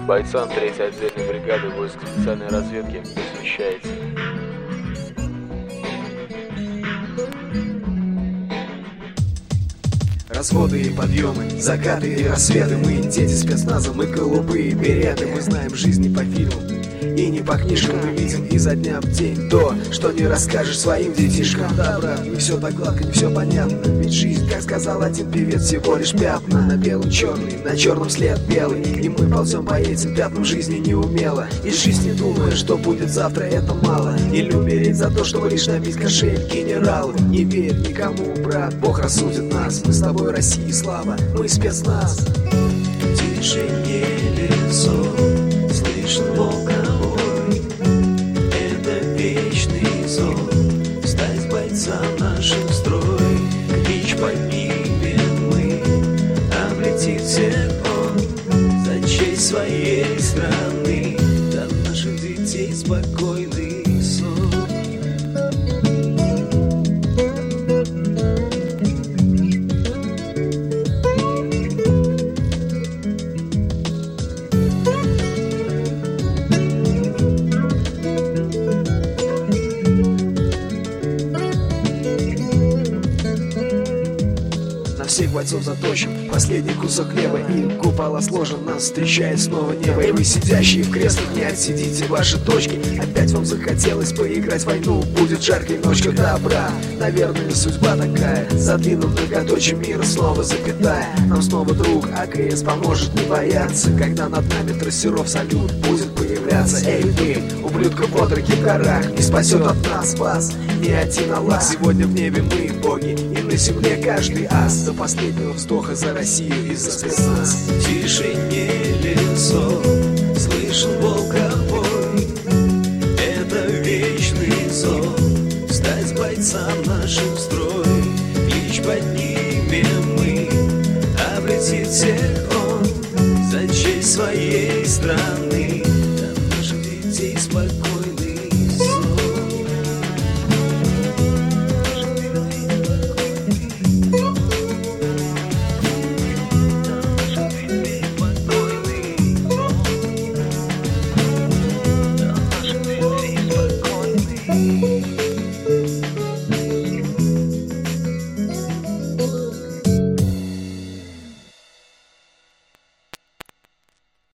бойцам 3-й отдельной бригады войск специальной разведки посвящается. Расходы и подъемы, закаты и рассветы. Мы дети спецназа, мы голубые береты. Мы знаем жизнь не по фильму и не по книжкам. Мы видим изо дня в день то, что не расскажешь своим детишкам. Да, брат, не все так гладко, не все понятно. Ведь жизнь, как сказал один певец, всего лишь пятна. На белом черный, на черном след белый. И мы ползем по этим пятнам жизни неумело. И жизнь не думая, что будет завтра, это мало. Или умереть за то, чтобы лишь набить кошель генералу. Не верь никому, брат, Бог рассудит нас. Мы с тобой России слава, мы спецназ. Тише лицо, слышен волковой. Это вечный зов, стать бойцам нашим строй. Клич поднимем мы, облетит всех он. За честь своей страны, дам наших детей спокойный сон. Всех бойцов заточим, последний кусок хлеба. И купола сложен, нас встречает снова небо. И вы, сидящие в креслах, не отсидите ваши точки. Опять вам захотелось поиграть в войну. Будет жаркая ночка, да, брат, наверное, судьба такая. Задвинув многоточие мира, снова запятая. Нам снова друг АКС поможет не бояться. Когда над нами трассеров салют будет появляться. Эй, вы, ублюдка в отроке в горах, не спасет от нас вас ни один Аллах. Сегодня в небе мы боги, и на земле каждый ас. До последнего вздоха за Россию и за спецназ. В тишине лицо, слышен волковой. Это вечный зов, стать бойцам нашим строй. Клич поднимем мы, облетит всех он. За честь своей страны, дам наших детей спокойно.